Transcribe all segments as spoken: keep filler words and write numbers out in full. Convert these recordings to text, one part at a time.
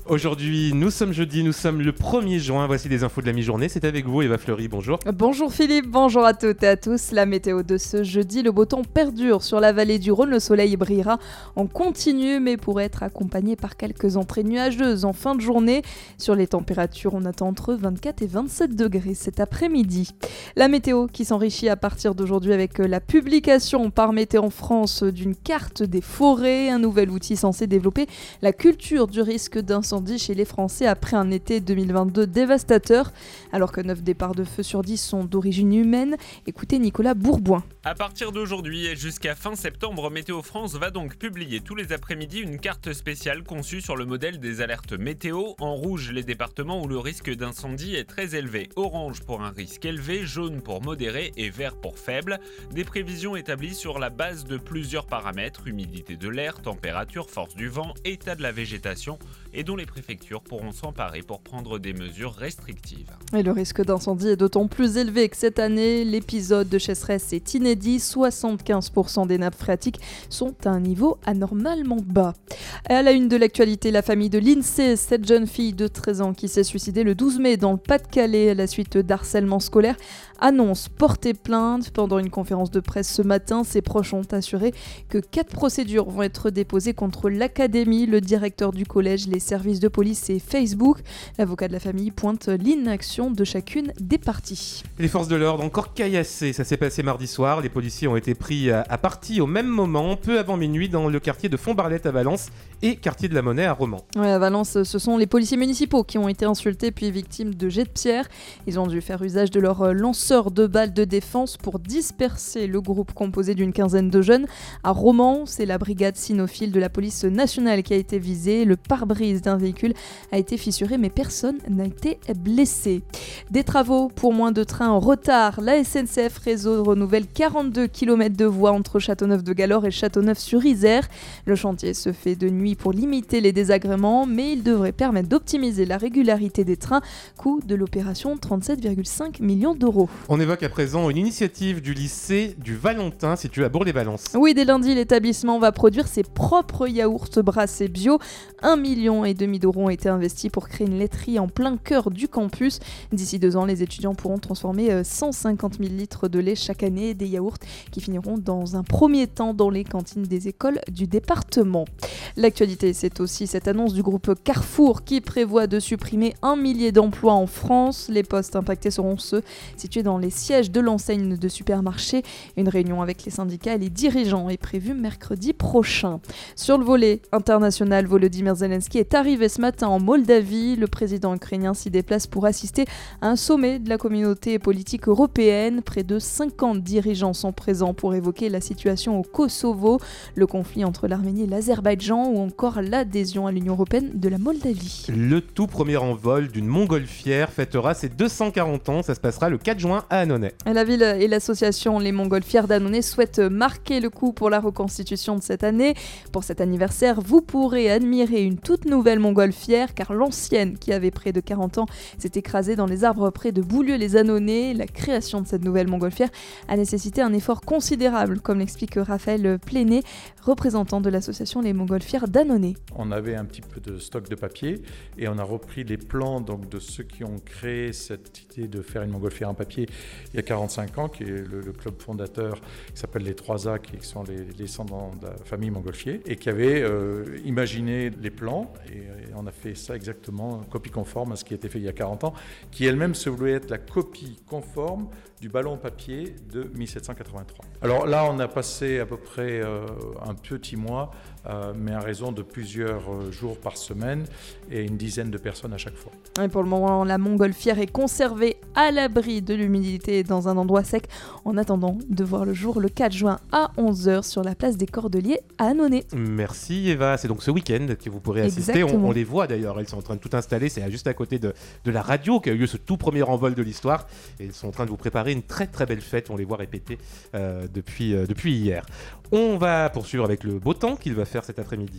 Aujourd'hui, nous sommes jeudi, nous sommes le premier juin. Voici les infos de la mi-journée. C'est avec vous, Eva Fleury. Bonjour. Bonjour Philippe, bonjour à toutes et à tous. La météo de ce jeudi, le beau temps perdure sur la vallée du Rhône. Le soleil brillera en continu, mais pourrait être accompagné par quelques entrées nuageuses en fin de journée. Sur les températures, on attend entre vingt-quatre et vingt-sept degrés cet après-midi. La météo qui s'enrichit à partir d'aujourd'hui avec la publication par Météo France d'une carte des forêts, un nouvel outil censé développer la culture du risque d'incendie chez les Français après un été deux mille vingt-deux dévastateur. Alors que neuf départs de feu sur dix sont d'origine humaine, écoutez Nicolas Bourboin. À partir d'aujourd'hui et jusqu'à fin septembre, Météo France va donc publier tous les après-midi une carte spéciale conçue sur le modèle des alertes météo. En rouge, les départements où le risque d'incendie est très élevé. Orange pour un risque élevé, jaune pour modéré et vert pour faible. Des prévisions établies sur la base de plusieurs paramètres, humidité de l'air, température, force du vent, état de la végétation, et dont les préfectures pourront s'emparer pour prendre des mesures restrictives. Et le risque d'incendie est d'autant plus élevé que cette année, l'épisode de sécheresse est inédit. soixante-quinze pour cent des nappes phréatiques sont à un niveau anormalement bas. Et à la une de l'actualité, la famille de Lindsay, cette jeune fille de treize ans qui s'est suicidée le douze mai dans le Pas-de-Calais à la suite d'harcèlement scolaire, annonce porter plainte. Pendant une conférence de presse ce matin, ses proches ont assuré que quatre procédures vont être déposées contre l'académie, le directeur du collège, les services de police et Facebook. L'avocat de la famille pointe l'inaction de chacune des parties. Les forces de l'ordre encore caillassées. Ça s'est passé mardi soir. Les policiers ont été pris à, à partie au même moment, peu avant minuit, dans le quartier de Fontbarlette à Valence et quartier de la Monnaie à Romans. Ouais, à Valence, ce sont les policiers municipaux qui ont été insultés puis victimes de jets de pierre. Ils ont dû faire usage de leur lanceur de balles de défense pour disperser le groupe composé d'une quinzaine de jeunes. À Romans, c'est la brigade cynophile de la police nationale qui a été visée. Le pare-brise d'un véhicule a été fissuré, mais personne n'a été blessé. Des travaux pour moins de trains en retard. La S N C F Réseau renouvelle quarante-deux kilomètres de voies entre Châteauneuf-de-Galore et Châteauneuf-sur-Isère. Le chantier se fait de nuit pour limiter les désagréments, mais il devrait permettre d'optimiser la régularité des trains. Coût de l'opération trente-sept virgule cinq millions d'euros. On évoque à présent une initiative du lycée du Valentin situé à Bourg-les-Valences. Oui, dès lundi, l'établissement va produire ses propres yaourts brassés bio. Un million et demi d'euros ont été investis pour créer une laiterie en plein cœur du campus. D'ici deux ans, les étudiants pourront transformer cent cinquante mille litres de lait chaque année, des yaourts qui finiront dans un premier temps dans les cantines des écoles du département. L'actualité, c'est aussi cette annonce du groupe Carrefour qui prévoit de supprimer un millier d'emplois en France. Les postes impactés seront ceux situés dans les sièges de l'enseigne de supermarché. Une réunion avec les syndicats et les dirigeants est prévue mercredi prochain. Sur le volet international, Volodymyr Zelensky est arrivé ce matin en Moldavie. Le président ukrainien s'y déplace pour assister à un sommet de la communauté politique européenne. Près de cinquante dirigeants sont présents pour évoquer la situation au Kosovo, le conflit entre l'Arménie et l'Azerbaïdjan ou encore l'adhésion à l'Union européenne de la Moldavie. Le tout premier envol d'une montgolfière fêtera ses deux cent quarante ans. Ça se passera le quatre juin à Annonay. La ville et l'association Les Montgolfières d'Annonay souhaitent marquer le coup pour la reconstitution de cette année. Pour cet anniversaire, vous pourrez admirer une toute nouvelle montgolfière car l'ancienne, qui avait près de quarante ans, s'est écrasée dans les arbres près de Boulieu-les-Annonay. La création de cette nouvelle montgolfière a nécessité un effort considérable, comme l'explique Raphaël Pléné, représentant de l'association Les Montgolfières d'Annonay. On avait un petit peu de stock de papier et on a repris les plans donc, de ceux qui ont créé cette idée de faire une montgolfière en papier il y a quarante-cinq ans, qui est le, le club fondateur qui s'appelle les trois A, qui sont les, les descendants de la famille Montgolfier, et qui avait euh, imaginé les plans, et, et on a fait ça exactement, copie conforme à ce qui a été fait il y a quarante ans, qui elle-même se voulait être la copie conforme du ballon papier de mille sept cent quatre-vingt-trois. Alors là, on a passé à peu près euh, un petit mois, euh, mais à raison de plusieurs euh, jours par semaine et une dizaine de personnes à chaque fois. Et pour le moment, la montgolfière est conservée à l'abri de l'humidité dans un endroit sec en attendant de voir le jour le quatre juin à onze heures sur la place des Cordeliers à Annonay. Merci Eva, c'est donc ce week-end que vous pourrez assister. On, on les voit d'ailleurs, elles sont en train de tout installer, c'est juste à côté de, de la radio qui a eu lieu ce tout premier envol de l'histoire et elles sont en train de vous préparer une très très belle fête, on les voit répéter euh, depuis, euh, depuis hier. On va poursuivre avec le beau temps qu'il va faire cet après-midi.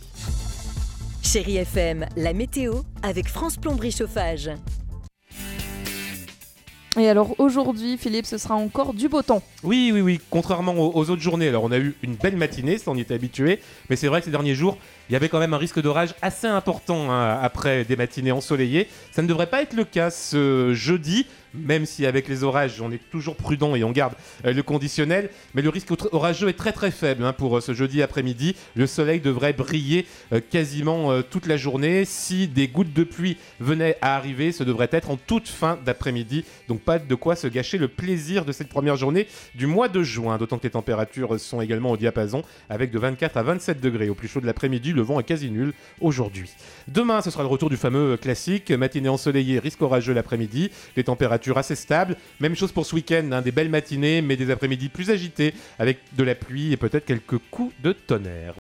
Chérie F M, la météo avec France Plomberie Chauffage. Et alors aujourd'hui, Philippe, ce sera encore du beau temps. Oui, oui, oui, contrairement aux, aux autres journées. Alors on a eu une belle matinée, ça on y était habitué, mais c'est vrai que ces derniers jours, il y avait quand même un risque d'orage assez important hein, après des matinées ensoleillées. Ça ne devrait pas être le cas ce jeudi, même si avec les orages, on est toujours prudent et on garde euh, le conditionnel. Mais le risque orageux est très très faible hein, pour euh, ce jeudi après-midi. Le soleil devrait briller euh, quasiment euh, toute la journée. Si des gouttes de pluie venaient à arriver, ce devrait être en toute fin d'après-midi. Donc pas de quoi se gâcher le plaisir de cette première journée du mois de juin. D'autant que les températures sont également au diapason, avec de vingt-quatre à vingt-sept degrés au plus chaud de l'après-midi. Le vent est quasi nul aujourd'hui. Demain, ce sera le retour du fameux classique. Matinée ensoleillée, risque orageux l'après-midi. Les températures assez stables. Même chose pour ce week-end, hein, des belles matinées, mais des après-midi plus agités, avec de la pluie et peut-être quelques coups de tonnerre.